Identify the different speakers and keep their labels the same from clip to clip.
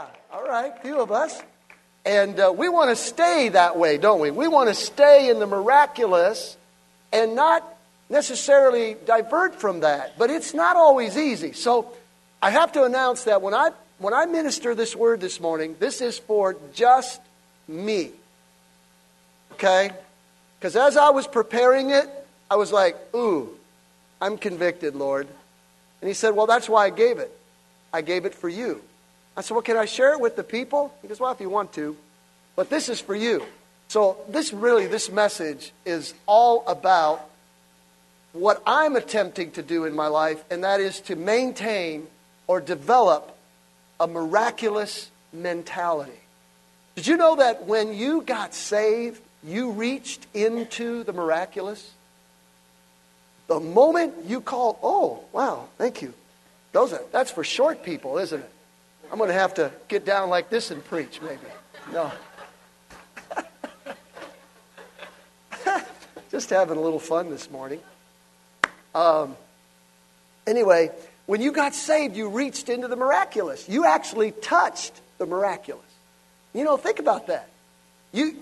Speaker 1: Yeah, all right, a few of us. And we want to stay that way, don't we? We want to stay in the miraculous and not necessarily divert from that. But it's not always easy. So I have to announce that when I minister this word this morning, this is for just me. Okay? Because as I was preparing it, I was like, ooh, I'm convicted, Lord. And he said, well, that's why I gave it. I gave it for you. I said, well, can I share it with the people? He goes, well, if you want to. But this is for you. So this message is all about what I'm attempting to do in my life, and that is to maintain or develop a miraculous mentality. Did you know that when you got saved, you reached into the miraculous? The moment you called, oh, wow, thank you. That's for short people, isn't it? I'm going to have to get down like this and preach, maybe. No. Just having a little fun this morning. Anyway, when you got saved, you reached into the miraculous. You actually touched the miraculous. You know, think about that. You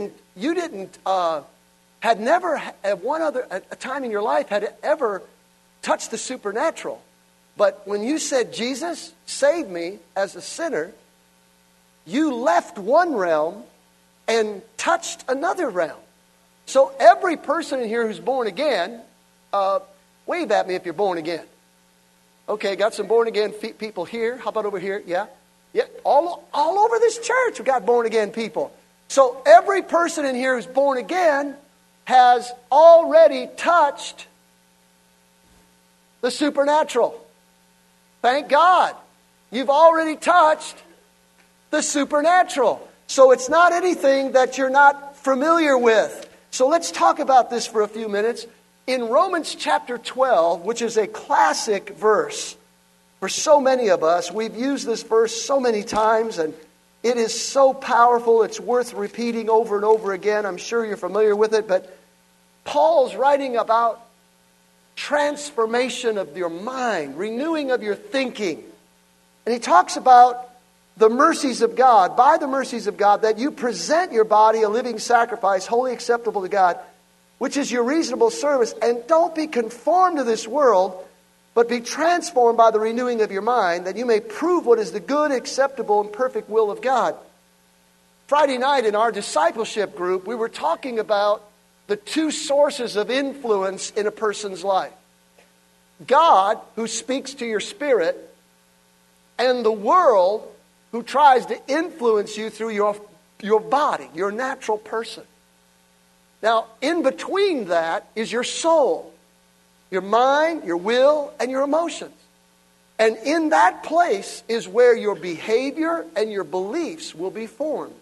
Speaker 1: had never at one other a time in your life had ever touched the supernatural. But when you said, Jesus, save me as a sinner, you left one realm and touched another realm. So every person in here who's born again, wave at me if you're born again. Okay, got some born again people here. How about over here? Yeah. Yeah, all over this church we've got born again people. So every person in here who's born again has already touched the supernatural. Thank God. You've already touched the supernatural. So it's not anything that you're not familiar with. So let's talk about this for a few minutes. In Romans chapter 12, which is a classic verse for so many of us, we've used this verse so many times, and it is so powerful, it's worth repeating over and over again. I'm sure you're familiar with it, but Paul's writing about transformation of your mind, renewing of your thinking. And he talks about the mercies of God, by the mercies of God, that you present your body a living sacrifice, wholly acceptable to God, which is your reasonable service. And don't be conformed to this world, but be transformed by the renewing of your mind, that you may prove what is the good, acceptable, and perfect will of God. Friday night in our discipleship group, we were talking about the two sources of influence in a person's life. God, who speaks to your spirit, and the world, who tries to influence you through your body, your natural person. Now, in between that is your soul, your mind, your will, and your emotions. And in that place is where your behavior and your beliefs will be formed.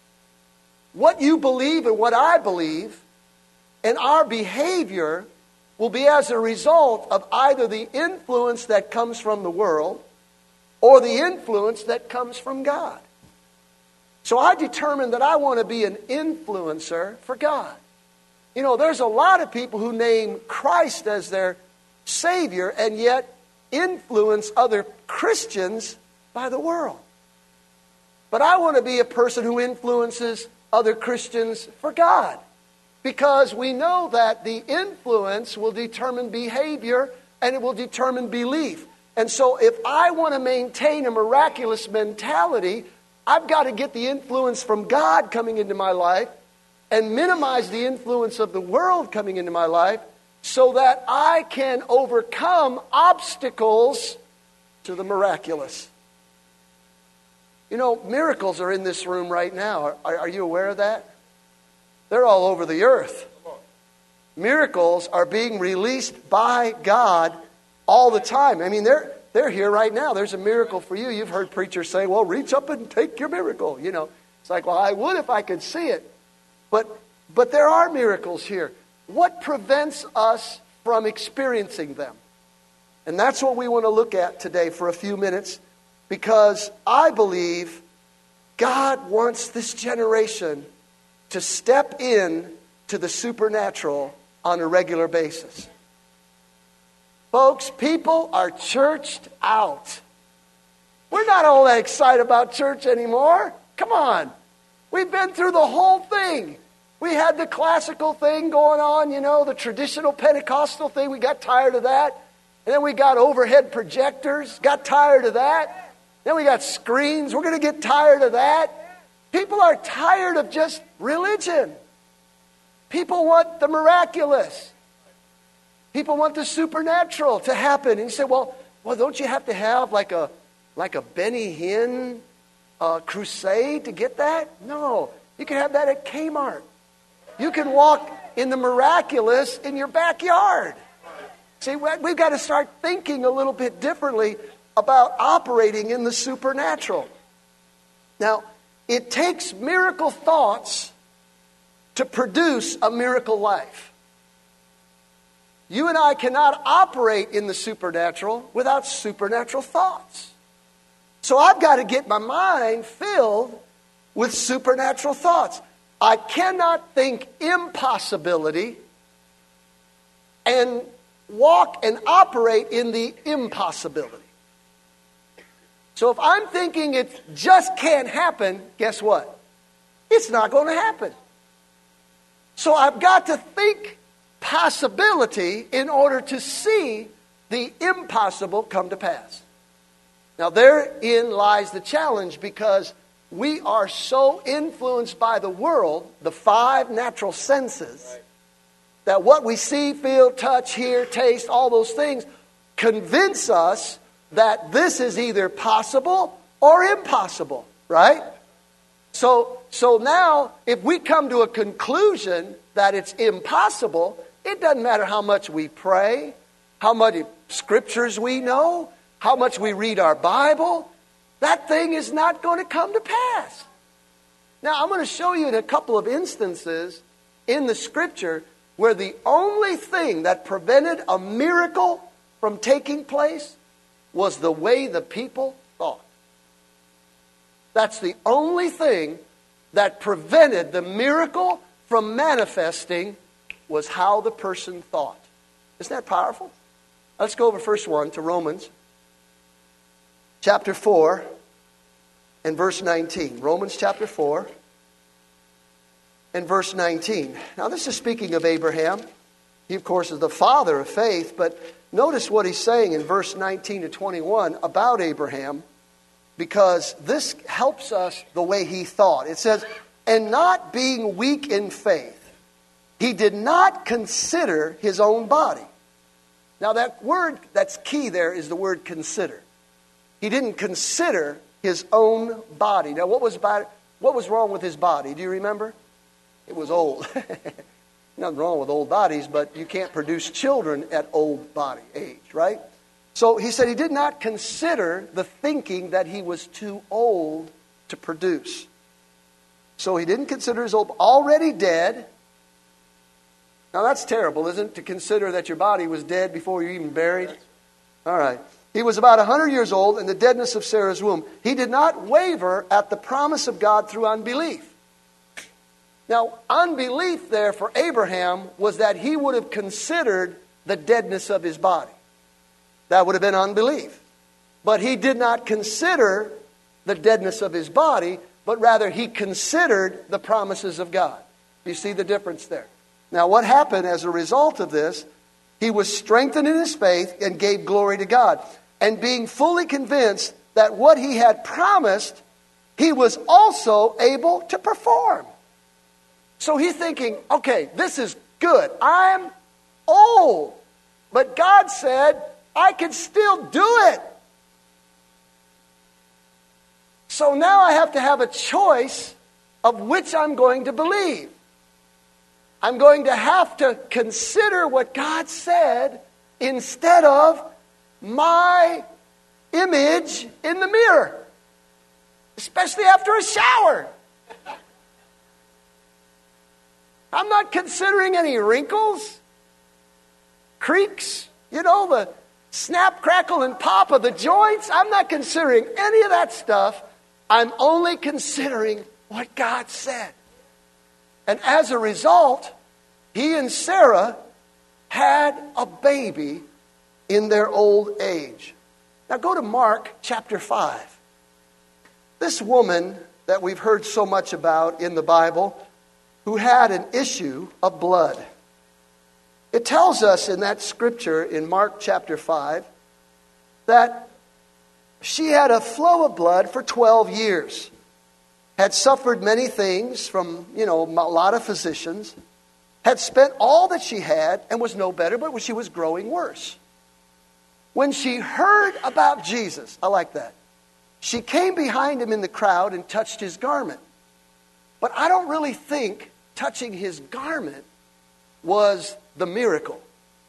Speaker 1: What you believe and what I believe and our behavior will be as a result of either the influence that comes from the world or the influence that comes from God. So I determined that I want to be an influencer for God. You know, there's a lot of people who name Christ as their Savior and yet influence other Christians by the world. But I want to be a person who influences other Christians for God. Because we know that the influence will determine behavior and it will determine belief. And so if I want to maintain a miraculous mentality, I've got to get the influence from God coming into my life and minimize the influence of the world coming into my life so that I can overcome obstacles to the miraculous. You know, miracles are in this room right now. Are you aware of that? They're all over the earth. Miracles are being released by God all the time. I mean, they're here right now. There's a miracle for you. You've heard preachers say, well, reach up and take your miracle. You know, it's like, well, I would if I could see it. But there are miracles here. What prevents us from experiencing them? And that's what we want to look at today for a few minutes, because I believe God wants this generation to step in to the supernatural on a regular basis. Folks, people are churched out. We're not all that excited about church anymore. Come on. We've been through the whole thing. We had the classical thing going on, the traditional Pentecostal thing. We got tired of that. And then we got overhead projectors. Got tired of that. Then we got screens. We're going to get tired of that. People are tired of just religion. People want the miraculous. People want the supernatural to happen. And you say, well, don't you have to have like a Benny Hinn crusade to get that? No. You can have that at Kmart. You can walk in the miraculous in your backyard. See, we've got to start thinking a little bit differently about operating in the supernatural. Now, it takes miracle thoughts to produce a miracle life. You and I cannot operate in the supernatural without supernatural thoughts. So I've got to get my mind filled with supernatural thoughts. I cannot think impossibility and walk and operate in the impossibility. So if I'm thinking it just can't happen, guess what? It's not going to happen. So I've got to think possibility in order to see the impossible come to pass. Now therein lies the challenge, because we are so influenced by the world, the 5 natural senses, that what we see, feel, touch, hear, taste, all those things convince us that this is either possible or impossible, right? So now, if we come to a conclusion that it's impossible, it doesn't matter how much we pray, how much scriptures we know, how much we read our Bible, that thing is not going to come to pass. Now, I'm going to show you in a couple of instances in the scripture where the only thing that prevented a miracle from taking place was the way the people thought. That's the only thing that prevented the miracle from manifesting, was how the person thought. Isn't that powerful? Let's go over first one to Romans chapter 4 and verse 19. Romans chapter 4 and verse 19. Now this is speaking of Abraham. He, of course, is the father of faith, but notice what he's saying in verse 19 to 21 about Abraham, because this helps us the way he thought. It says, and not being weak in faith, he did not consider his own body. Now that word that's key there is the word consider. He didn't consider his own body. Now what was wrong with his body? Do you remember? It was old. Nothing wrong with old bodies, but you can't produce children at old body age, right? So he said he did not consider the thinking that he was too old to produce. So he didn't consider his old, already dead. Now that's terrible, isn't it? To consider that your body was dead before you even buried. All right. He was about 100 years old in the deadness of Sarah's womb. He did not waver at the promise of God through unbelief. Now, unbelief there for Abraham was that he would have considered the deadness of his body. That would have been unbelief. But he did not consider the deadness of his body, but rather he considered the promises of God. You see the difference there? Now, what happened as a result of this? He was strengthened in his faith and gave glory to God. And being fully convinced that what he had promised, he was also able to perform. So he's thinking, okay, this is good. I'm old. But God said, I can still do it. So now I have to have a choice of which I'm going to believe. I'm going to have to consider what God said instead of my image in the mirror. Especially after a shower. I'm not considering any wrinkles, creaks, the snap, crackle, and pop of the joints. I'm not considering any of that stuff. I'm only considering what God said. And as a result, he and Sarah had a baby in their old age. Now go to Mark chapter 5. this woman that we've heard so much about in the Bible who had an issue of blood. It tells us in that scripture in Mark chapter 5 that she had a flow of blood for 12 years, had suffered many things from, a lot of physicians, had spent all that she had and was no better, but she was growing worse. When she heard about Jesus, I like that, she came behind him in the crowd and touched his garment. But I don't really think touching his garment was the miracle.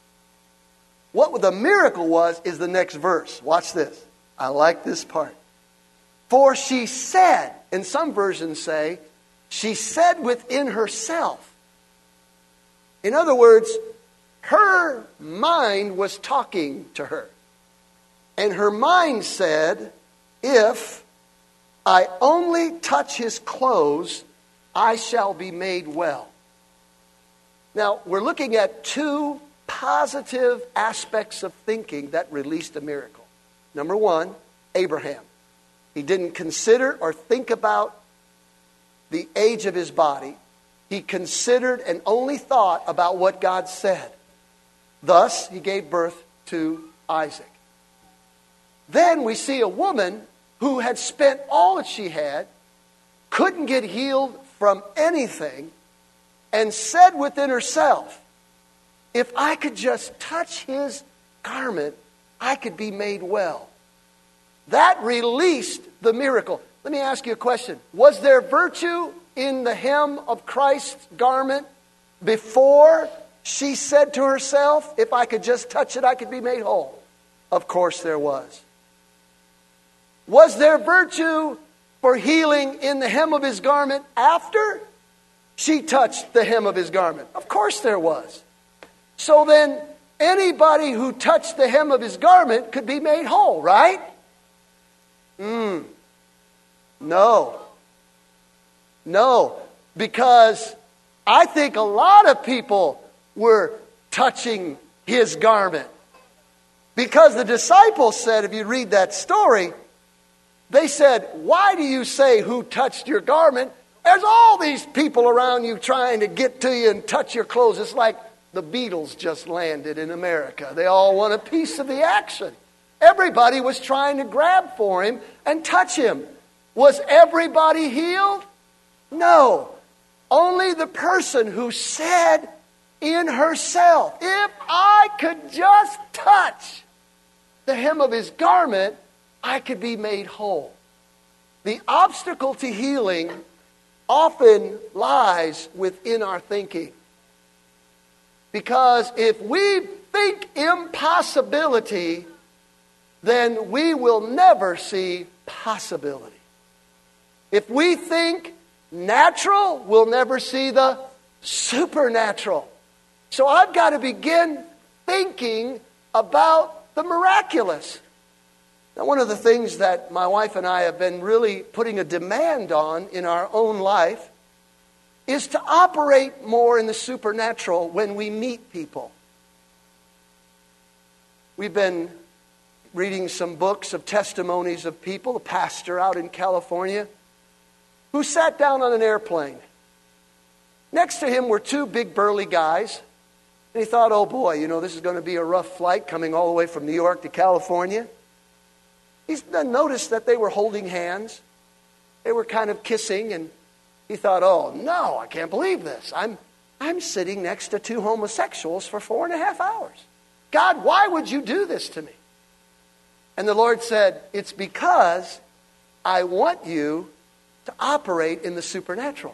Speaker 1: What the miracle was is the next verse. Watch this. I like this part. For she said, and some versions say, she said within herself. In other words, her mind was talking to her. And her mind said, if I only touch his clothes, I shall be made well. Now, we're looking at two positive aspects of thinking that released a miracle. Number one, Abraham. He didn't consider or think about the age of his body. He considered and only thought about what God said. Thus, he gave birth to Isaac. Then we see a woman who had spent all that she had, couldn't get healed from anything, and said within herself, if I could just touch his garment, I could be made well. That released the miracle. Let me ask you a question. Was there virtue in the hem of Christ's garment before she said to herself, if I could just touch it, I could be made whole? Of course there was. Was there virtue for healing in the hem of his garment after she touched the hem of his garment? Of course there was. So then, anybody who touched the hem of his garment could be made whole, right? No. No. Because I think a lot of people were touching his garment. Because the disciples said, if you read that story, they said, why do you say who touched your garment? There's all these people around you trying to get to you and touch your clothes. It's like the Beatles just landed in America. They all want a piece of the action. Everybody was trying to grab for him and touch him. Was everybody healed? No. Only the person who said in herself, if I could just touch the hem of his garment, I could be made whole. The obstacle to healing often lies within our thinking. Because if we think impossibility, then we will never see possibility. If we think natural, we'll never see the supernatural. So I've got to begin thinking about the miraculous. Now, one of the things that my wife and I have been really putting a demand on in our own life is to operate more in the supernatural when we meet people. We've been reading some books of testimonies of people, a pastor out in California, who sat down on an airplane. Next to him were two big burly guys. And he thought, oh boy, this is going to be a rough flight coming all the way from New York to California. He's noticed that they were holding hands. They were kind of kissing, and he thought, oh no, I can't believe this. I'm sitting next to two homosexuals for 4.5 hours. God, why would you do this to me? And the Lord said, it's because I want you to operate in the supernatural.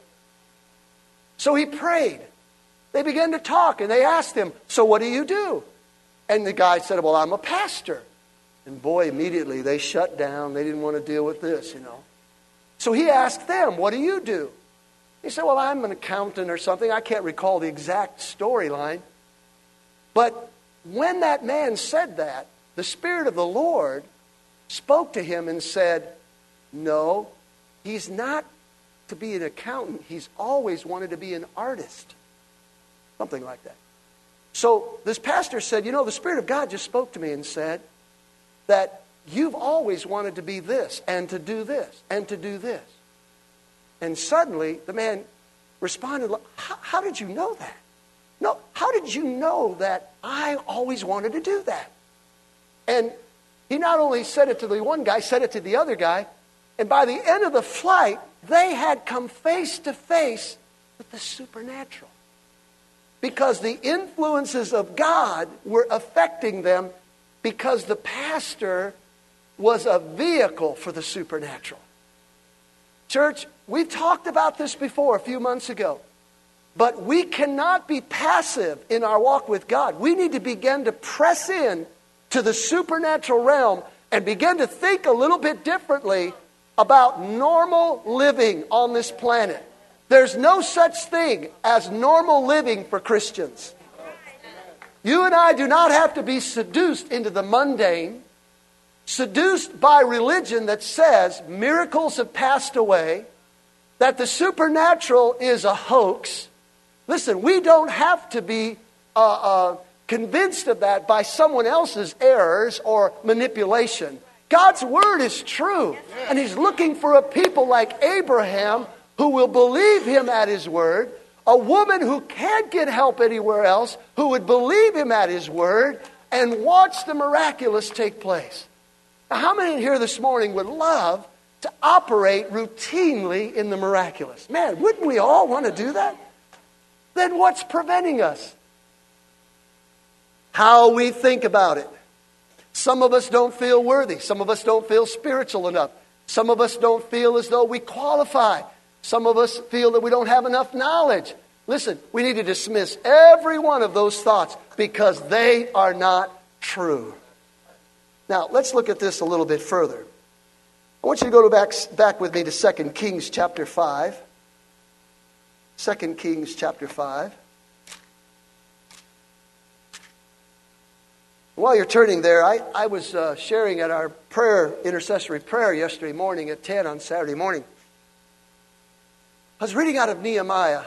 Speaker 1: So he prayed. They began to talk, and they asked him, so what do you do? And the guy said, well, I'm a pastor. And boy, immediately they shut down. They didn't want to deal with this, So he asked them, what do you do? He said, well, I'm an accountant or something. I can't recall the exact storyline. But when that man said that, the Spirit of the Lord spoke to him and said, no, he's not to be an accountant. He's always wanted to be an artist. Something like that. So this pastor said, the Spirit of God just spoke to me and said that you've always wanted to be this and to do this and to do this. And suddenly the man responded, how did you know that? No, how did you know that I always wanted to do that? And he not only said it to the one guy, said it to the other guy. And by the end of the flight, they had come face to face with the supernatural. Because the influences of God were affecting them because the pastor was a vehicle for the supernatural. Church, we've talked about this before a few months ago. But we cannot be passive in our walk with God. We need to begin to press in to the supernatural realm and begin to think a little bit differently about normal living on this planet. There's no such thing as normal living for Christians. You and I do not have to be seduced into the mundane, seduced by religion that says miracles have passed away, that the supernatural is a hoax. Listen, we don't have to be convinced of that by someone else's errors or manipulation. God's word is true. And He's looking for a people like Abraham who will believe Him at His word. A woman who can't get help anywhere else, who would believe Him at His word and watch the miraculous take place. Now, how many in here this morning would love to operate routinely in the miraculous? Man, wouldn't we all want to do that? Then what's preventing us? How we think about it. Some of us don't feel worthy. Some of us don't feel spiritual enough. Some of us don't feel as though we qualify. Some of us feel that we don't have enough knowledge. Listen, we need to dismiss every one of those thoughts because they are not true. Now, let's look at this a little bit further. I want you to go back with me to 2 Kings chapter 5. 2 Kings chapter 5. While you're turning there, I was sharing at our intercessory prayer yesterday morning at 10 on Saturday morning. I was reading out of Nehemiah.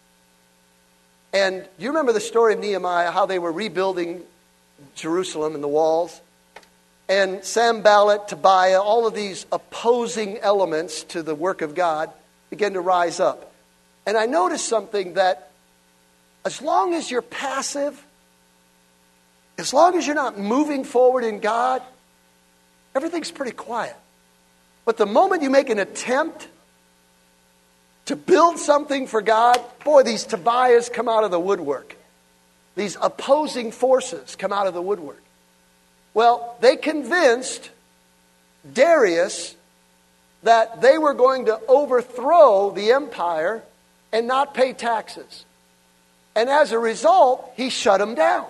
Speaker 1: And you remember the story of Nehemiah, how they were rebuilding Jerusalem and the walls? And Sanballat, Tobiah, all of these opposing elements to the work of God began to rise up. And I noticed something, that as long as you're passive, as long as you're not moving forward in God, everything's pretty quiet. But the moment you make an attempt to build something for God, boy, these Tobiahs come out of the woodwork. These opposing forces come out of the woodwork. Well, they convinced Darius that they were going to overthrow the empire and not pay taxes. And as a result, he shut them down.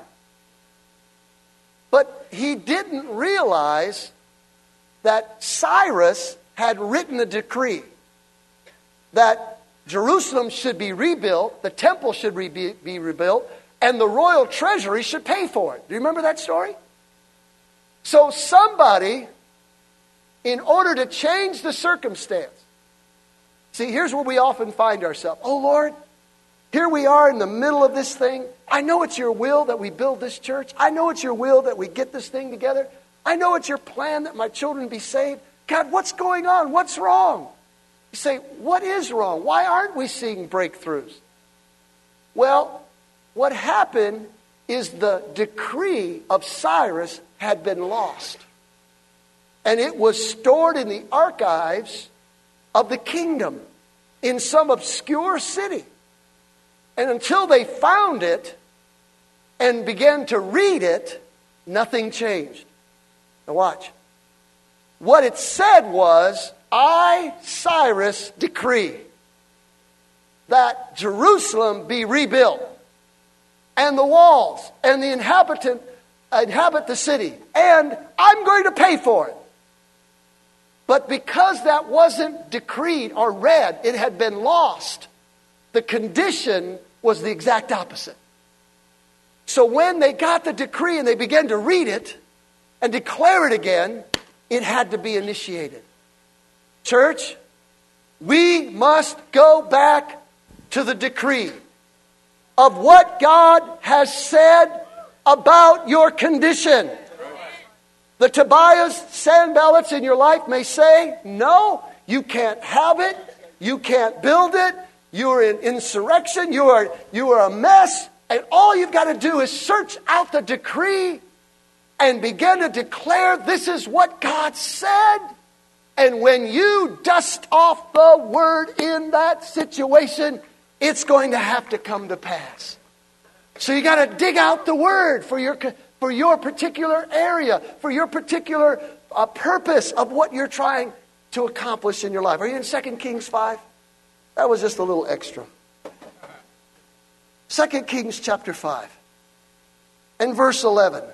Speaker 1: But he didn't realize that Cyrus had written a decree that Jerusalem should be rebuilt, the temple should be rebuilt, and the royal treasury should pay for it. Do you remember that story? So somebody, in order to change the circumstance, see, here's where we often find ourselves. Oh, Lord, here we are in the middle of this thing. I know it's your will that we build this church. I know it's your will that we get this thing together. I know it's your plan that my children be saved. God, what's going on? What's wrong? You say, what is wrong? Why aren't we seeing breakthroughs? Well, what happened is the decree of Cyrus had been lost. And it was stored in the archives of the kingdom in some obscure city. And until they found it and began to read it, nothing changed. Now watch. What it said was, I, Cyrus, decree that Jerusalem be rebuilt, and the walls and the inhabit the city, and I'm going to pay for it. But because that wasn't decreed or read, it had been lost. The condition was the exact opposite. So when they got the decree and they began to read it and declare it again, it had to be initiated. Church, we must go back to the decree of what God has said about your condition. The Tobias, Sanballats in your life may say, no, you can't have it. You can't build it. You are in insurrection. You are a mess. And all you've got to do is search out the decree and begin to declare this is what God said. And when you dust off the word in that situation, it's going to have to come to pass. So you got to dig out the word for your particular area, for your particular purpose of what you're trying to accomplish in your life. Are you in 2 Kings 5? That was just a little extra. 2 Kings chapter 5 and verse 11.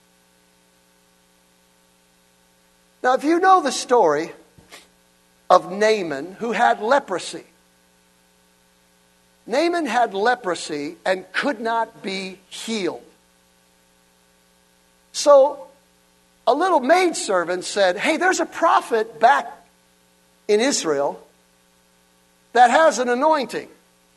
Speaker 1: Now, if you know the story of Naaman, who had leprosy. Naaman had leprosy and could not be healed. So, a little maidservant said, hey, there's a prophet back in Israel that has an anointing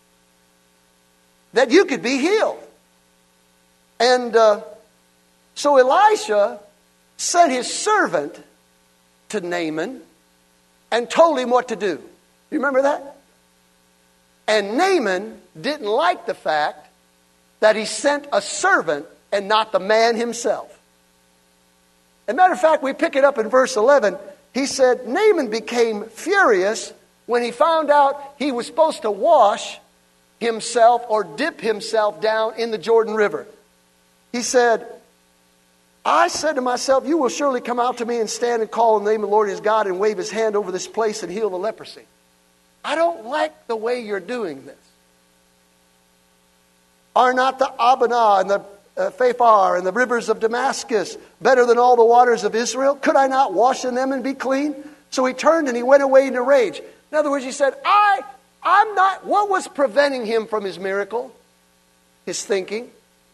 Speaker 1: that you could be healed. And so Elisha sent his servant to Naaman and told him what to do. You remember that? And Naaman didn't like the fact that he sent a servant and not the man himself. As a matter of fact, we pick it up in verse 11. He said, Naaman became furious when he found out he was supposed to wash himself or dip himself down in the Jordan River. He said, I said to myself, you will surely come out to me and stand and call on the name of the Lord his God and wave his hand over this place and heal the leprosy. I don't like the way you're doing this. Are not the Abana and the Phaphar and the rivers of Damascus better than all the waters of Israel? Could I not wash in them and be clean? So he turned and he went away in a rage. In other words, he said, I'm not. What was preventing him from his miracle? His thinking.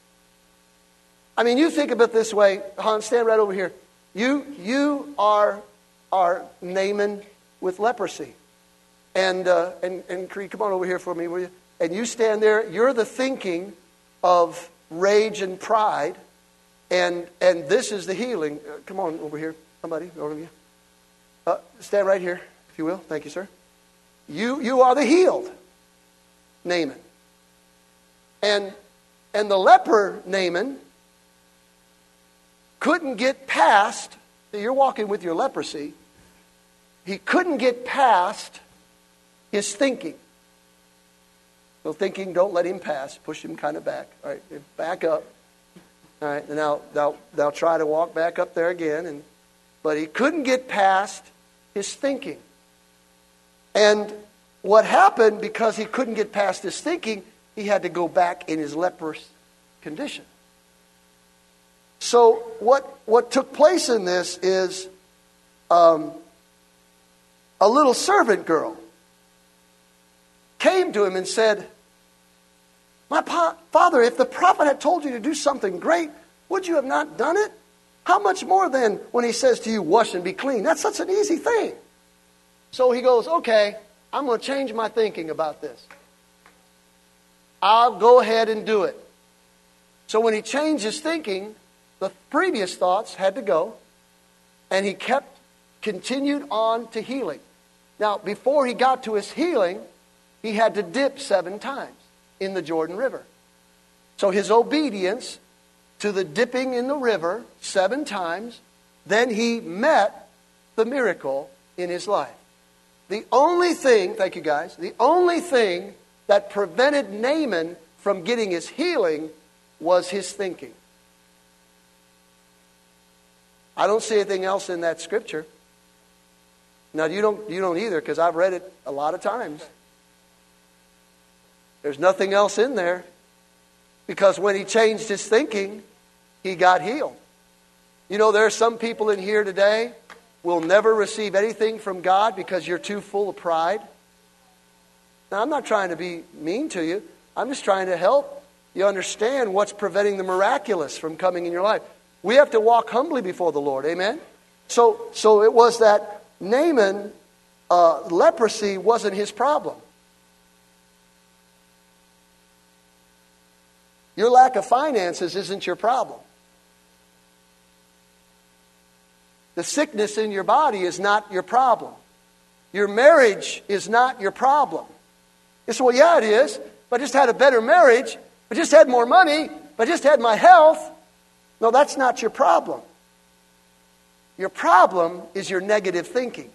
Speaker 1: I mean, you think of it this way. Hans, stand right over here. You are Naaman with leprosy. And Creed, come on over here for me, will you? And you stand there. You're the thinking of rage and pride. And this is the healing. Come on over here. Somebody, over here. Stand right here, if you will. Thank you, sir. You are the healed Naaman. And the leper Naaman couldn't get past, you're walking with your leprosy, he couldn't get past his thinking. So thinking, don't let him pass. Push him kind of back. All right, back up. All right, and now they'll try to walk back up there again. But he couldn't get past his thinking. And what happened, because he couldn't get past his thinking, he had to go back in his leprous condition. So what took place in this is a little servant girl came to him and said, my father, if the prophet had told you to do something great, would you have not done it? How much more then when he says to you, wash and be clean? That's such an easy thing. So he goes, okay, I'm going to change my thinking about this. I'll go ahead and do it. So when he changed his thinking, the previous thoughts had to go, and he continued on to healing. Now, before he got to his healing, he had to dip 7 times in the Jordan River. So his obedience to the dipping in the river 7 times, then he met the miracle in his life. The only thing, thank you guys, the only thing that prevented Naaman from getting his healing was his thinking. I don't see anything else in that scripture. Now, you don't either, because I've read it a lot of times. There's nothing else in there, because when he changed his thinking, he got healed. You know, there are some people in here today will never receive anything from God because you're too full of pride. Now, I'm not trying to be mean to you. I'm just trying to help you understand what's preventing the miraculous from coming in your life. We have to walk humbly before the Lord. Amen? So it was that Naaman, leprosy wasn't his problem. Your lack of finances isn't your problem. The sickness in your body is not your problem. Your marriage is not your problem. You say, well, yeah, it is. If I just had a better marriage, if I just had more money, if I just had my health. No, that's not your problem. Your problem is your negative thinking.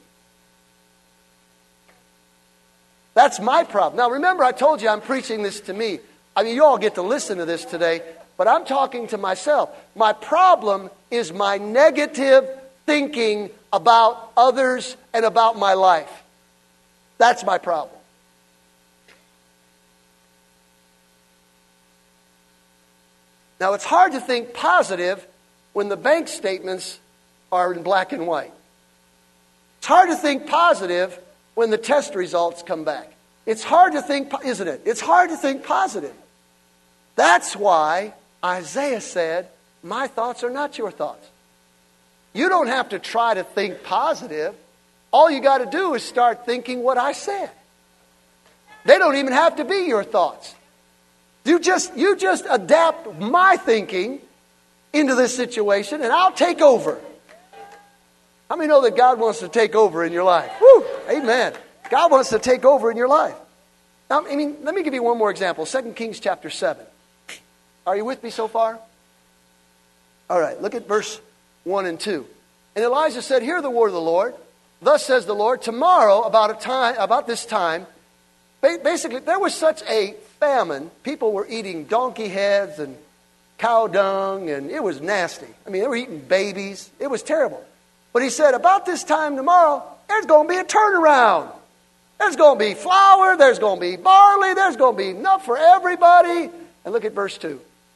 Speaker 1: That's my problem. Now, remember, I told you I'm preaching this to me. I mean, you all get to listen to this today, but I'm talking to myself. My problem is my negative thinking about others and about my life. That's my problem. Now, it's hard to think positive when the bank statements are in black and white. It's hard to think positive when the test results come back. It's hard to think, isn't it? It's hard to think positive. That's why Isaiah said, my thoughts are not your thoughts. You don't have to try to think positive. All you got to do is start thinking what I said. They don't even have to be your thoughts. You just adapt my thinking into this situation and I'll take over. How many know that God wants to take over in your life? Woo! Amen. God wants to take over in your life. Now, I mean, let me give you one more example. 2 Kings chapter 7. Are you with me so far? All right, look at verse 1 and 2. And Elijah said, hear the word of the Lord. Thus says the Lord, tomorrow about this time, basically there was such a famine. People were eating donkey heads and cow dung, and it was nasty. I mean, they were eating babies. It was terrible. But he said, about this time tomorrow, there's going to be a turnaround. There's going to be flour, there's going to be barley, there's going to be enough for everybody. And look at verse 2.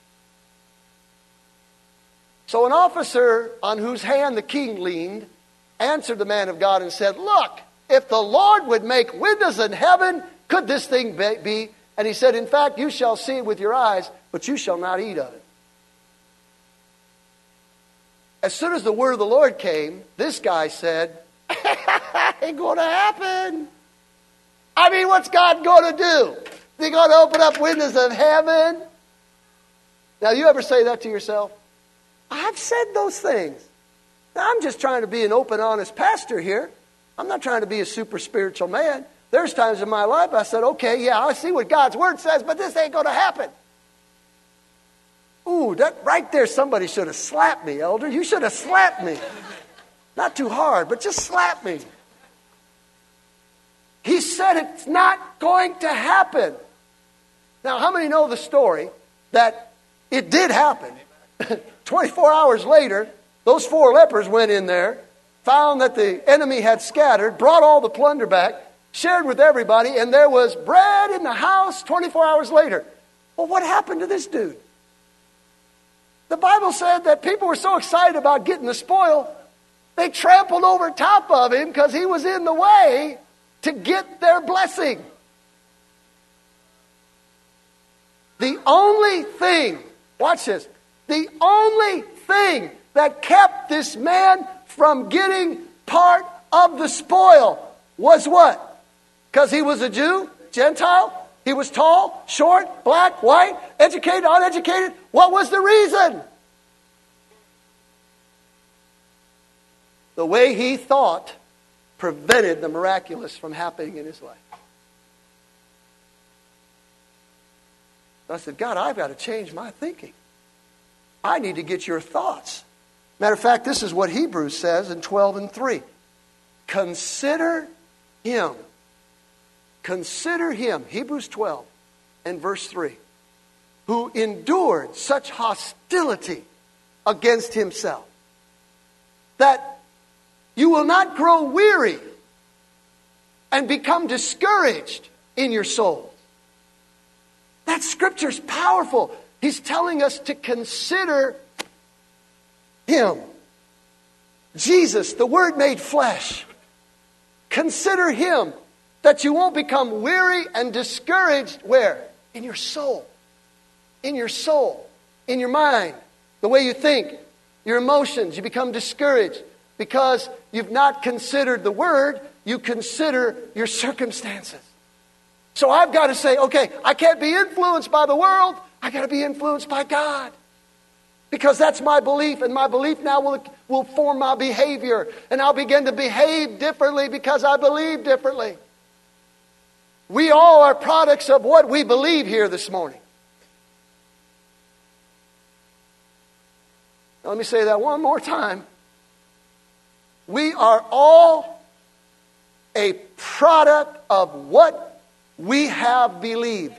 Speaker 1: So an officer on whose hand the king leaned answered the man of God and said, look, if the Lord would make windows in heaven, could this thing be? And he said, in fact, you shall see it with your eyes, but you shall not eat of it. As soon as the word of the Lord came, this guy said, ain't going to happen. I mean, what's God going to do? Is he going to open up windows of heaven? Now, you ever say that to yourself? I've said those things. Now, I'm just trying to be an open, honest pastor here. I'm not trying to be a super spiritual man. There's times in my life I said, okay, yeah, I see what God's word says, but this ain't going to happen. Ooh, that right there, somebody should have slapped me, elder. You should have slapped me. Not too hard, but just slap me. He said it's not going to happen. Now, how many know the story that it did happen? 24 hours later, those 4 lepers went in there, found that the enemy had scattered, brought all the plunder back, shared with everybody, and there was bread in the house 24 hours later. Well, what happened to this dude? The Bible said that people were so excited about getting the spoil, they trampled over top of him because he was in the way to get their blessing. The only thing, watch this, the only thing that kept this man from getting part of the spoil was what? Because he was a Jew, Gentile, he was tall, short, black, white, educated, uneducated. What was the reason? The way he thought prevented the miraculous from happening in his life. I said, God, I've got to change my thinking. I need to get your thoughts. Matter of fact, this is what Hebrews says in 12:3. Consider him. Consider him, Hebrews 12 and verse 3, who endured such hostility against himself, that you will not grow weary and become discouraged in your soul. That scripture's powerful. He's telling us to consider him. Jesus, the Word made flesh. Consider him, that you won't become weary and discouraged. Where? In your soul. In your soul. In your mind. The way you think. Your emotions. You become discouraged because you've not considered the Word. You consider your circumstances. So I've got to say, okay, I can't be influenced by the world. I got to be influenced by God. Because that's my belief, and my belief now will form my behavior. And I'll begin to behave differently because I believe differently. We all are products of what we believe here this morning. Now, let me say that one more time. We are all a product of what we have believed.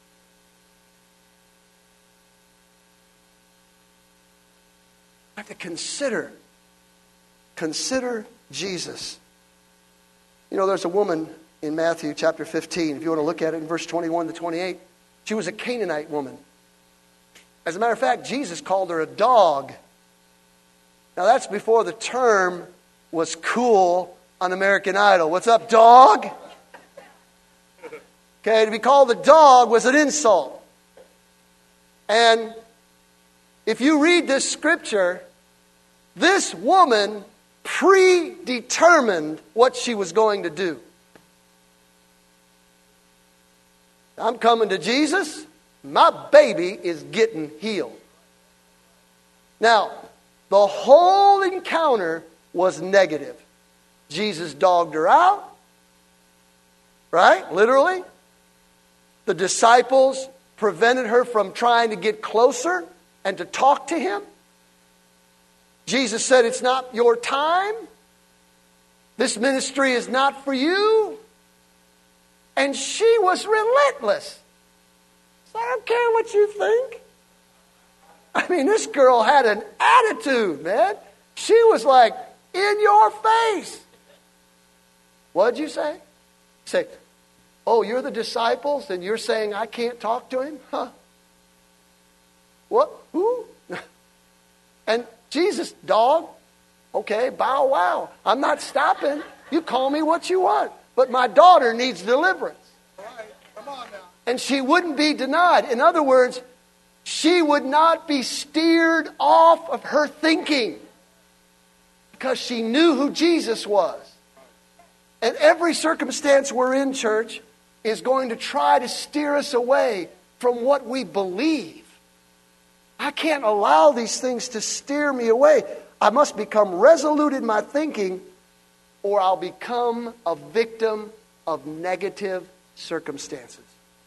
Speaker 1: I have to consider Jesus. You know, there's a woman in Matthew chapter 15, if you want to look at it in verse 21 to 28. She was a Canaanite woman. As a matter of fact, Jesus called her a dog. Now that's before the term was cool on American Idol. What's up, dog? Okay, to be called a dog was an insult. And if you read this scripture, this woman predetermined what she was going to do. I'm coming to Jesus. My baby is getting healed. Now, the whole encounter was negative. Jesus dogged her out. Right? Literally. The disciples prevented her from trying to get closer and to talk to him. Jesus said, it's not your time. This ministry is not for you. And she was relentless. So I don't care what you think. I mean, this girl had an attitude, man. She was like, in your face. What'd you say? Say, oh, you're the disciples and you're saying I can't talk to him? Huh? What? Who? And Jesus, dog, okay, bow wow. I'm not stopping. You call me what you want. But my daughter needs deliverance. All right, come on now. And she wouldn't be denied. In other words, she would not be steered off of her thinking because she knew who Jesus was. And every circumstance we're in, church, is going to try to steer us away from what we believe. I can't allow these things to steer me away. I must become resolute in my thinking, or I'll become a victim of negative circumstances.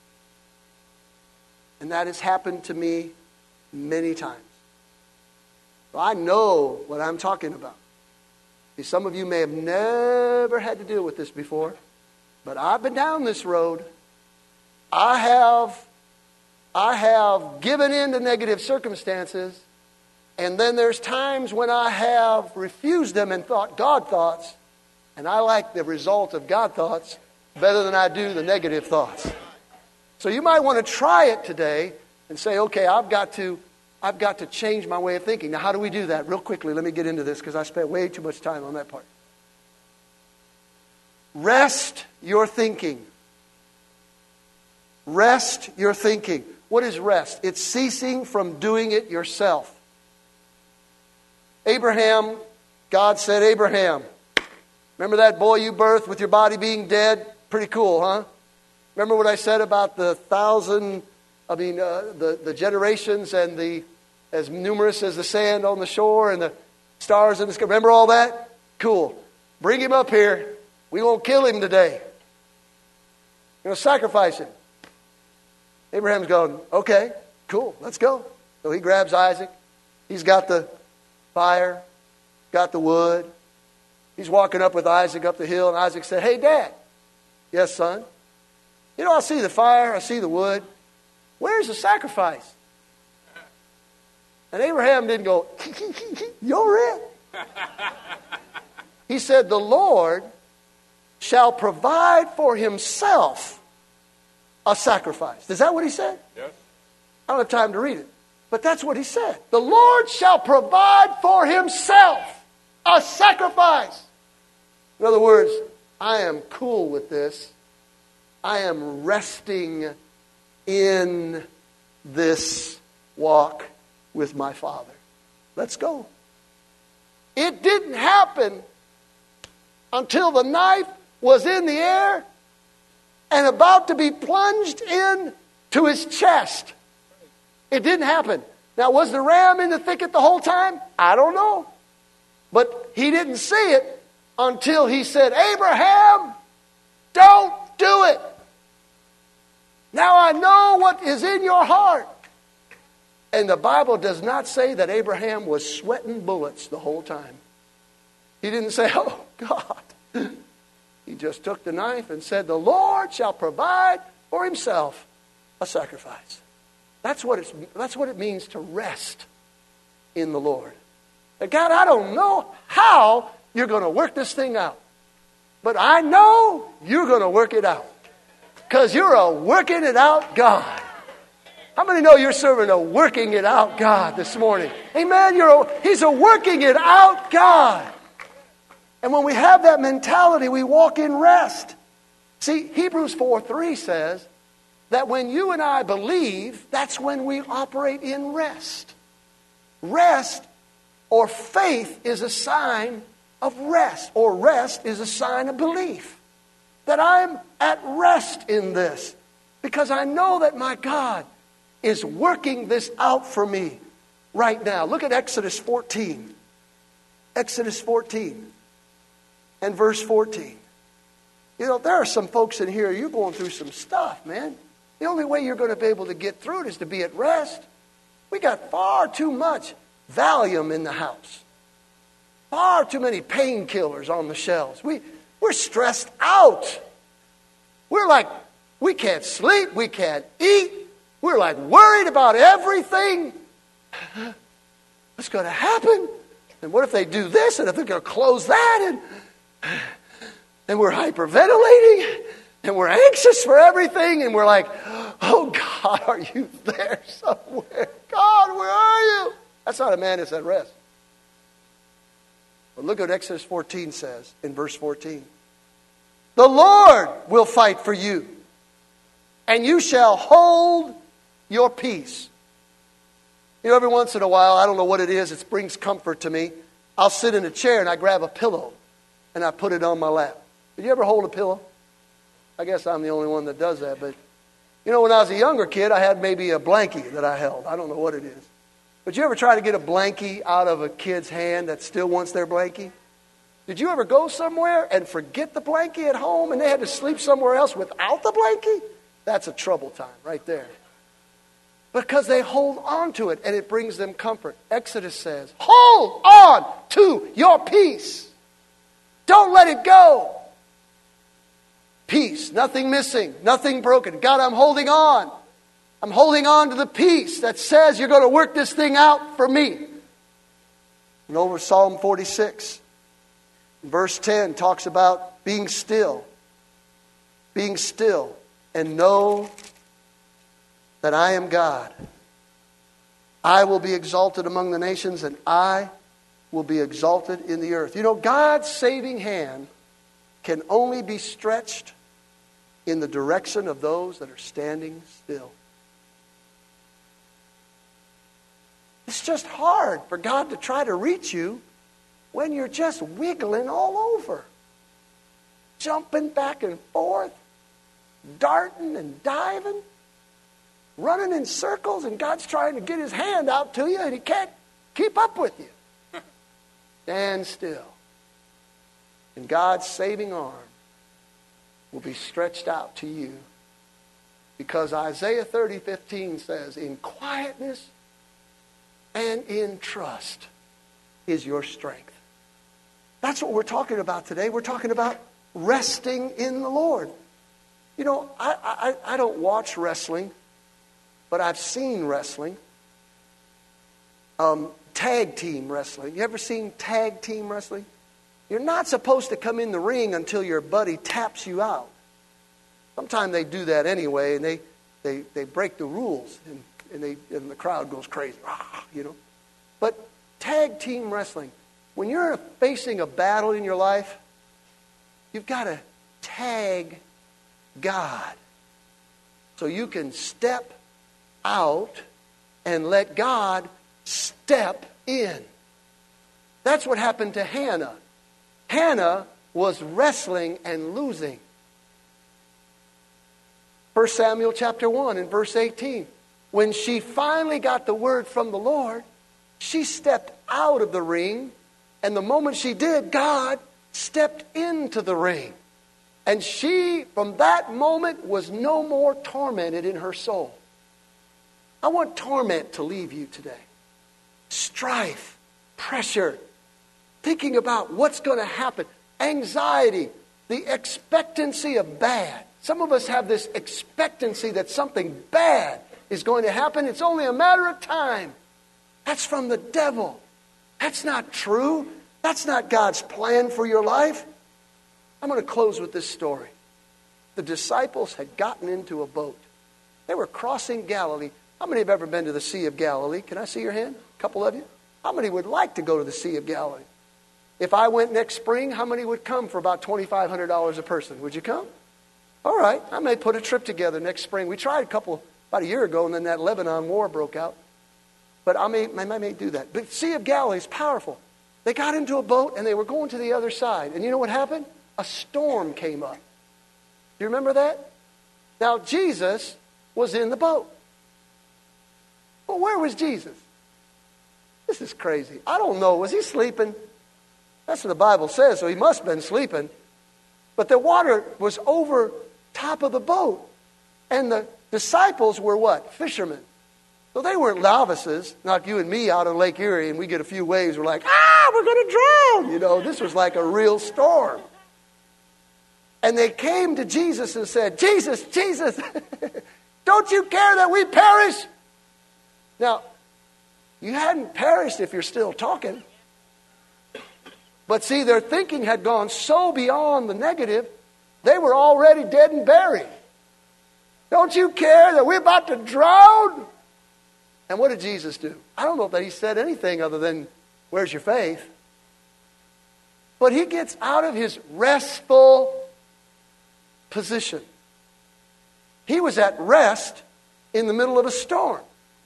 Speaker 1: And that has happened to me many times. So I know what I'm talking about. See, some of you may have never had to deal with this before, but I've been down this road. I have given in to negative circumstances, and then there's times when I have refused them and thought God thoughts, and I like the result of God thoughts better than I do the negative thoughts. So you might want to try it today and say, okay, I've got to change my way of thinking. Now, how do we do that? Real quickly, let me get into this because I spent way too much time on that part. Rest your thinking. Rest your thinking. What is rest? It's ceasing from doing it yourself. Abraham, God said, Abraham, remember that boy you birthed with your body being dead? Pretty cool, huh? Remember what I said about the generations and as numerous as the sand on the shore and the stars in the sky. Remember all that? Cool. Bring him up here. We won't kill him today. We're going to sacrifice him. Abraham's going, okay, cool, let's go. So he grabs Isaac. He's got the fire, got the wood. He's walking up with Isaac up the hill, and Isaac said, hey, Dad. Yes, son. You know, I see the fire, I see the wood. Where's the sacrifice? And Abraham didn't go, you're it. He said, the Lord shall provide for himself a sacrifice. Is that what he said?
Speaker 2: Yes.
Speaker 1: I don't have time to read it. But that's what he said. The Lord shall provide for himself a sacrifice. In other words, I am cool with this. I am resting in this walk with my Father. Let's go. It didn't happen until the knife was in the air and about to be plunged in to his chest. It didn't happen. Now, was the ram in the thicket the whole time? I don't know. But he didn't see it until he said, Abraham, don't do it. Now I know what is in your heart. And the Bible does not say that Abraham was sweating bullets the whole time. He didn't say, oh, God. He just took the knife and said, the Lord shall provide for himself a sacrifice. That's what it means to rest in the Lord. And God, I don't know how you're going to work this thing out. But I know you're going to work it out. Because you're a working it out God. How many know you're serving a working it out God this morning? Amen. He's a working it out God. And when we have that mentality, we walk in rest. See, Hebrews 4:3 says that when you and I believe, that's when we operate in rest. Rest or faith is a sign of rest, or rest is a sign of belief. That I'm at rest in this because I know that my God is working this out for me right now. Look at Exodus 14. Exodus 14 and verse 14. You know, there are some folks in here, you're going through some stuff, man. The only way you're going to be able to get through it is to be at rest. We got far too much Valium in the house. Far too many painkillers on the shelves. We're stressed out. We're like, we can't sleep, we can't eat. We're like worried about everything. What's going to happen? And what if they do this? And if they're going to close that? And we're hyperventilating. And we're anxious for everything. And we're like, oh God, are you there somewhere? God, where are you? That's not a man that's at rest. But look at what Exodus 14 says in verse 14. The Lord will fight for you, and you shall hold your peace. You know, every once in a while, I don't know what it is, it brings comfort to me. I'll sit in a chair and I grab a pillow and I put it on my lap. Did you ever hold a pillow? I guess I'm the only one that does that. But, you know, when I was a younger kid, I had maybe a blankie that I held. I don't know what it is. But you ever try to get a blankie out of a kid's hand that still wants their blankie? Did you ever go somewhere and forget the blankie at home and they had to sleep somewhere else without the blankie? That's a trouble time right there. Because they hold on to it and it brings them comfort. Exodus says, hold on to your peace. Don't let it go. Peace, nothing missing, nothing broken. God, I'm holding on. I'm holding on to the peace that says you're going to work this thing out for me. And over Psalm 46, verse 10 talks about being still. Being still and know that I am God. I will be exalted among the nations and I will be exalted in the earth. You know, God's saving hand can only be stretched in the direction of those that are standing still. It's just hard for God to try to reach you when you're just wiggling all over. Jumping back and forth, darting and diving, running in circles, and God's trying to get his hand out to you and he can't keep up with you. Stand still. And God's saving arm will be stretched out to you. Because Isaiah 30:15 says, in quietness and in trust is your strength. That's what we're talking about today. We're talking about resting in the Lord. You know, I don't watch wrestling, but I've seen wrestling. Tag team wrestling. You ever seen tag team wrestling? You're not supposed to come in the ring until your buddy taps you out. Sometimes they do that anyway, and they break the rules, and the crowd goes crazy, you know. But tag team wrestling, when you're facing a battle in your life, you've got to tag God so you can step out and let God step in. That's what happened to Hannah. Hannah was wrestling and losing. 1 Samuel chapter 1 and verse 18. When she finally got the word from the Lord, she stepped out of the ring And the moment she did, God stepped into the ring. And she, from that moment, was no more tormented in her soul. I want torment to leave you today. Strife, pressure, thinking about what's going to happen, anxiety, the expectancy of bad. Some of us have this expectancy that something bad is going to happen. It's only a matter of time. That's from the devil. That's not true. That's not God's plan for your life. I'm going to close with this story. The disciples had gotten into a boat. They were crossing Galilee. How many have ever been to the Sea of Galilee? Can I see your hand? A couple of you? How many would like to go to the Sea of Galilee? If I went next spring, how many would come for about $2,500 a person? Would you come? All right. I may put a trip together next spring. We tried about a year ago, and then that Lebanon war broke out. But I may do that. But Sea of Galilee is powerful. They got into a boat, and they were going to the other side. And you know what happened? A storm came up. Do you remember that? Now, Jesus was in the boat. Well, where was Jesus? This is crazy. I don't know. Was he sleeping? That's what the Bible says, so he must have been sleeping. But the water was over top of the boat. And the disciples were what? Fishermen. So they weren't novices, like you and me out on Lake Erie, and we get a few waves, we're like, we're going to drown. You know, this was like a real storm. And they came to Jesus and said, Jesus, don't you care that we perish? Now, you hadn't perished if you're still talking. But see, their thinking had gone so beyond the negative, they were already dead and buried. Don't you care that we're about to drown? And what did Jesus do? I don't know that he said anything other than, where's your faith? But he gets out of his restful position. He was at rest in the middle of a storm.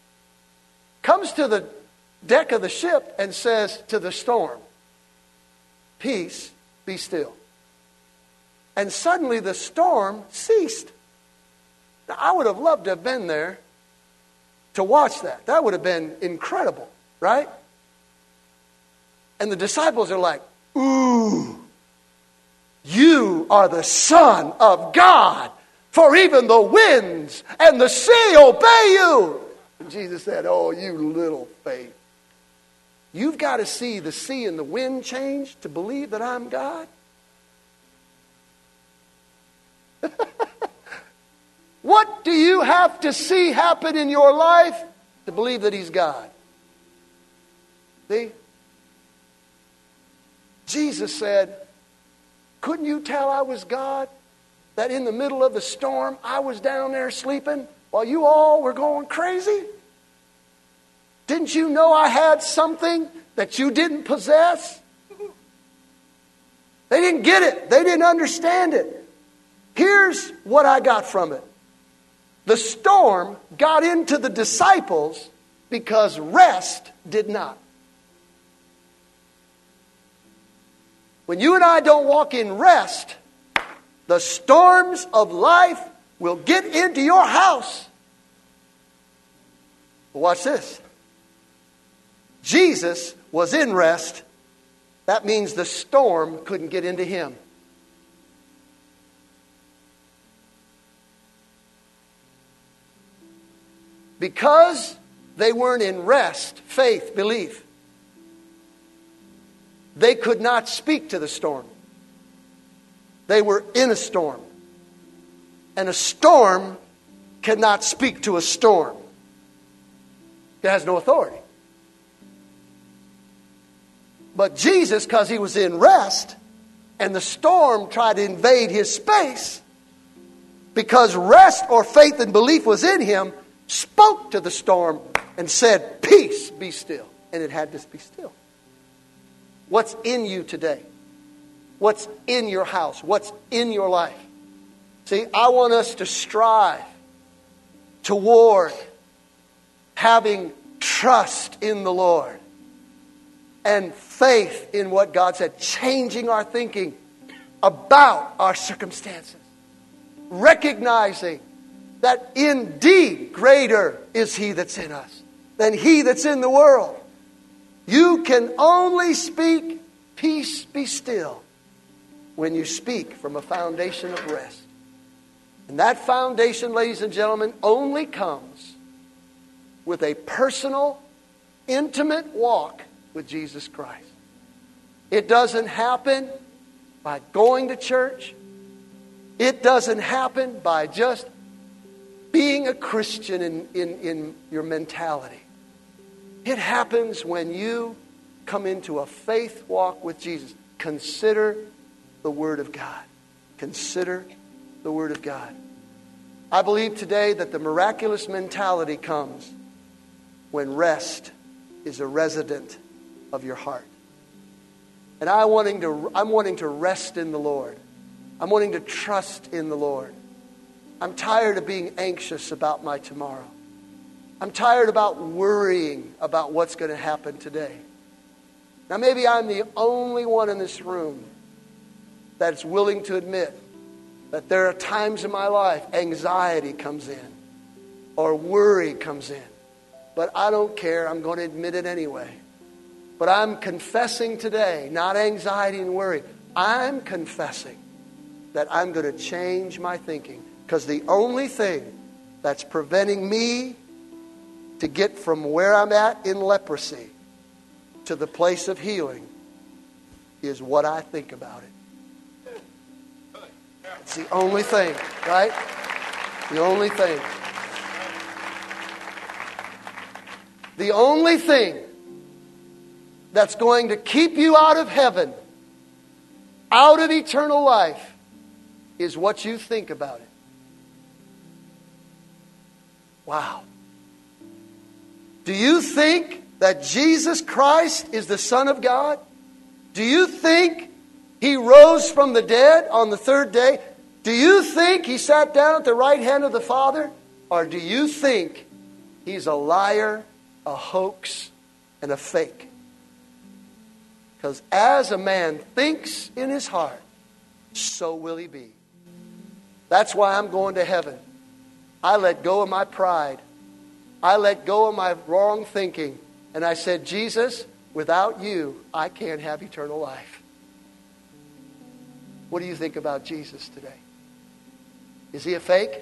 Speaker 1: Comes to the deck of the ship and says to the storm, peace, be still. And suddenly the storm ceased. Now, I would have loved to have been there to watch that. That would have been incredible, right? And the disciples are like, ooh, you are the Son of God, for even the winds and the sea obey you. And Jesus said, oh, you little faith. You've got to see the sea and the wind change to believe that I'm God? What do you have to see happen in your life to believe that He's God? See? Jesus said, couldn't you tell I was God? That in the middle of the storm, I was down there sleeping while you all were going crazy? Didn't you know I had something that you didn't possess? They didn't get it. They didn't understand it. Here's what I got from it. The storm got into the disciples because rest did not. When you and I don't walk in rest, the storms of life will get into your house. But watch this. Jesus was in rest. That means the storm couldn't get into Him. Because they weren't in rest, faith, belief, they could not speak to the storm. They were in a storm. And a storm cannot speak to a storm. It has no authority. But Jesus, because He was in rest, and the storm tried to invade His space, because rest or faith and belief was in Him, spoke to the storm and said, peace, be still. And it had to be still. What's in you today? What's in your house? What's in your life? See, I want us to strive toward having trust in the Lord and faith in what God said, changing our thinking about our circumstances, recognizing that indeed greater is He that's in us than he that's in the world. You can only speak Peace be still when you speak from a foundation of rest. And that foundation, ladies and gentlemen, only comes with a personal, intimate walk with Jesus Christ. It doesn't happen by going to church. It doesn't happen by just being a Christian in your mentality. It happens when you come into a faith walk with Jesus. Consider the Word of God. Consider the Word of God. I believe today that the miraculous mentality comes when rest is a resident of your heart. And I'm wanting to rest in the Lord. I'm wanting to trust in the Lord. I'm tired of being anxious about my tomorrow. I'm tired about worrying about what's going to happen today. Now maybe I'm the only one in this room that's willing to admit that there are times in my life anxiety comes in or worry comes in. But I don't care. I'm going to admit it anyway. But I'm confessing today, not anxiety and worry. I'm confessing that I'm going to change my thinking. Because the only thing that's preventing me to get from where I'm at in leprosy to the place of healing is what I think about it. It's the only thing, right? The only thing. The only thing that's going to keep you out of heaven, out of eternal life, is what you think about it. Wow. Do you think that Jesus Christ is the Son of God? Do you think He rose from the dead on the third day? Do you think He sat down at the right hand of the Father? Or do you think He's a liar, a hoax, and a fake? Because as a man thinks in his heart, so will he be. That's why I'm going to heaven. I let go of my pride. I let go of my wrong thinking. And I said, Jesus, without you, I can't have eternal life. What do you think about Jesus today? Is He a fake? Is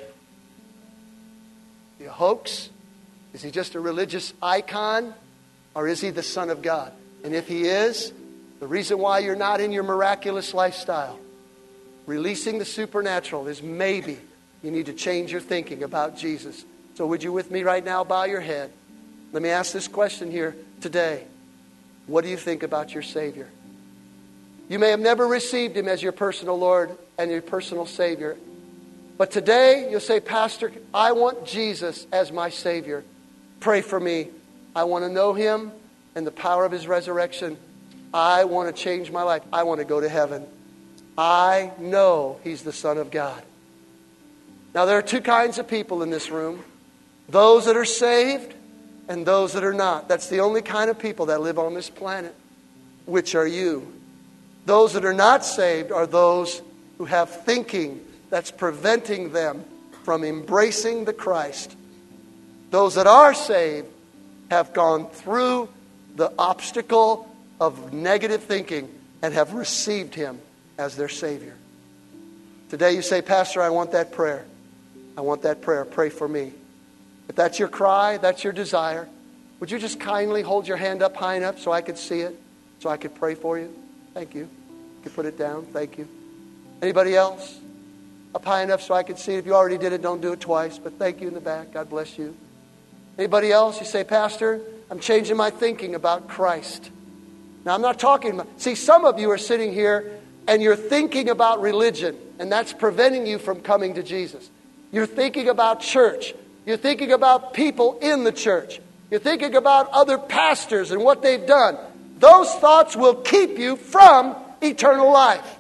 Speaker 1: He a hoax? Is He just a religious icon? Or is He the Son of God? And if He is, the reason why you're not in your miraculous lifestyle, releasing the supernatural, is maybe you need to change your thinking about Jesus. So would you with me right now bow your head? Let me ask this question here today. What do you think about your Savior? You may have never received Him as your personal Lord and your personal Savior. But today you'll say, Pastor, I want Jesus as my Savior. Pray for me. I want to know Him and the power of His resurrection. I want to change my life. I want to go to heaven. I know He's the Son of God. Now there are two kinds of people in this room. Those that are saved and those that are not. That's the only kind of people that live on this planet. Which are you? Those that are not saved are those who have thinking that's preventing them from embracing the Christ. Those that are saved have gone through the obstacle of negative thinking and have received Him as their Savior. Today you say, Pastor, I want that prayer. I want that prayer. Pray for me. If that's your cry, that's your desire, would you just kindly hold your hand up high enough so I could see it, so I could pray for you? Thank you. You can put it down. Thank you. Anybody else? Up high enough so I could see it. If you already did it, don't do it twice. But thank you in the back. God bless you. Anybody else? You say, Pastor, I'm changing my thinking about Christ. Now, I'm not talking about... See, some of you are sitting here and you're thinking about religion, and that's preventing you from coming to Jesus. You're thinking about church. You're thinking about people in the church. You're thinking about other pastors and what they've done. Those thoughts will keep you from eternal life.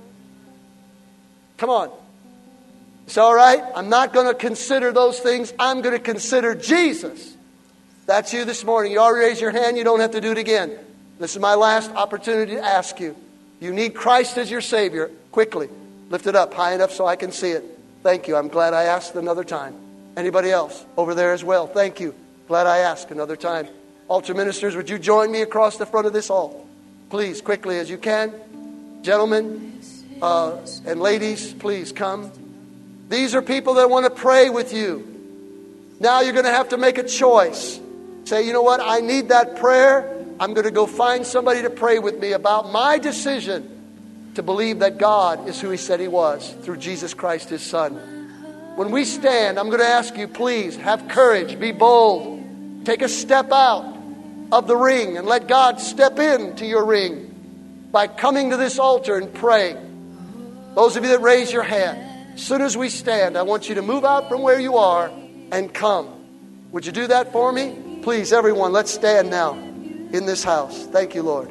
Speaker 1: Come on. It's all right. I'm not going to consider those things. I'm going to consider Jesus. That's you this morning. You already raised your hand. You don't have to do it again. This is my last opportunity to ask you. You need Christ as your Savior. Quickly. Lift it up high enough so I can see it. Thank you. I'm glad I asked another time. Anybody else? Over there as well. Thank you. Glad I asked another time. Altar ministers, would you join me across the front of this hall? Please, quickly as you can. Gentlemen and ladies, please come. These are people that want to pray with you. Now you're going to have to make a choice. Say, you know what? I need that prayer. I'm going to go find somebody to pray with me about my decision to believe that God is who He said He was through Jesus Christ, His Son. When we stand, I'm going to ask you, please, have courage, be bold. Take a step out of the ring and let God step into your ring by coming to this altar and praying. Those of you that raise your hand, as soon as we stand, I want you to move out from where you are and come. Would you do that for me? Please, everyone, let's stand now in this house. Thank you, Lord.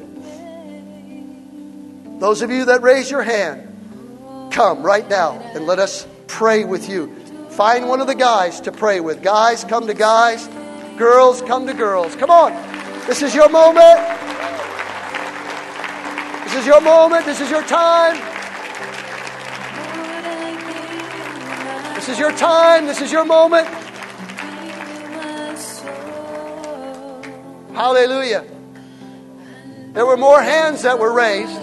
Speaker 1: Those of you that raise your hand, come right now and let us pray with you. Find one of the guys to pray with. Guys, come to guys. Girls, come to girls. Come on. This is your moment. This is your moment. This is your time. This is your time. This is your moment. Hallelujah. There were more hands that were raised.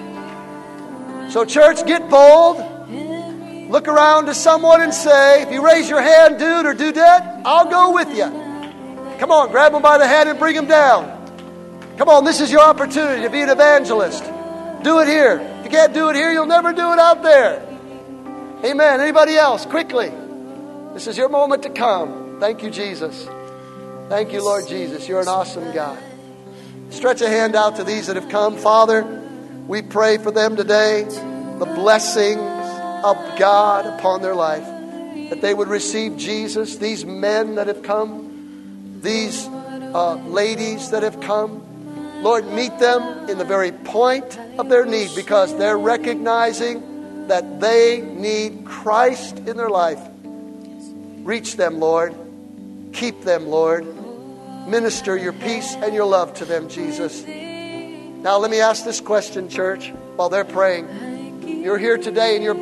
Speaker 1: So church, get bold. Look around to someone and say, if you raise your hand, dude or dudette, I'll go with you. Come on, grab them by the hand and bring them down. Come on, this is your opportunity to be an evangelist. Do it here. If you can't do it here, you'll never do it out there. Amen. Anybody else? Quickly. This is your moment to come. Thank you, Jesus. Thank you, Lord Jesus. You're an awesome God. Stretch a hand out to these that have come. Father, we pray for them today, the blessings of God upon their life, that they would receive Jesus. These men that have come, these ladies that have come, Lord, meet them in the very point of their need, because they're recognizing that they need Christ in their life. Reach them, Lord. Keep them, Lord. Minister your peace and your love to them, Jesus. Now let me ask this question, church, while they're praying. You're here today and you're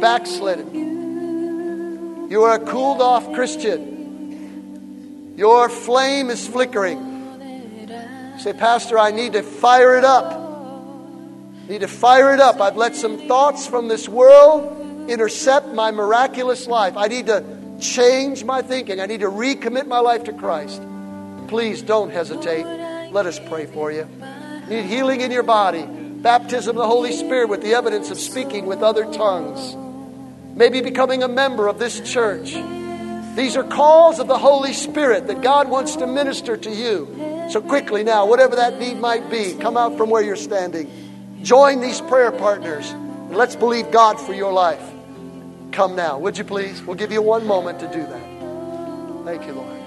Speaker 1: backslidden. You are a cooled off Christian. Your flame is flickering. You say, Pastor, I need to fire it up. I need to fire it up. I've let some thoughts from this world intercept my miraculous life. I need to change my thinking. I need to recommit my life to Christ. Please don't hesitate. Let us pray for you. Need healing in your body. Baptism of the Holy Spirit with the evidence of speaking with other tongues. Maybe becoming a member of this church. These are calls of the Holy Spirit that God wants to minister to you. So quickly now, whatever that need might be, come out from where you're standing. Join these prayer partners. And let's believe God for your life. Come now, would you please? We'll give you one moment to do that. Thank you, Lord.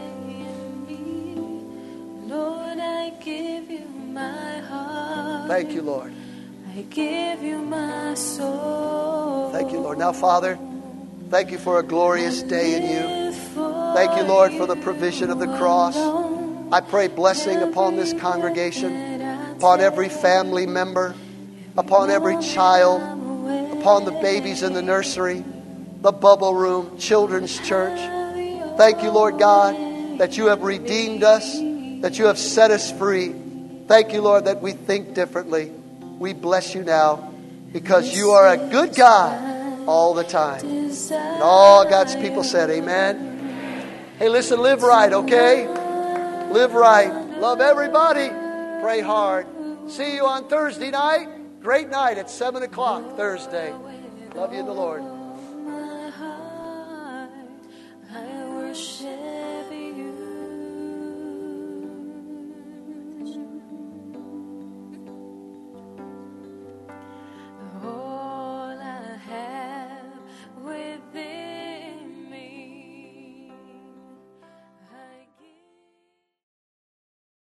Speaker 2: Lord, I give you my heart.
Speaker 1: Thank you, Lord.
Speaker 2: I give you my soul.
Speaker 1: Thank you, Lord. Now, Father, thank you for a glorious day in you. Thank you, Lord, for the provision of the cross. I pray blessing upon this congregation, upon every family member, upon every child, upon the babies in the nursery, the bubble room, children's church. Thank you, Lord God, that you have redeemed us, that you have set us free. Thank you, Lord, that we think differently. We bless you now because you are a good God all the time. And all God's people said, amen. Hey, listen, live right, okay? Live right. Love everybody. Pray hard. See you on Thursday night. Great night at 7 o'clock Thursday. Love you in the Lord.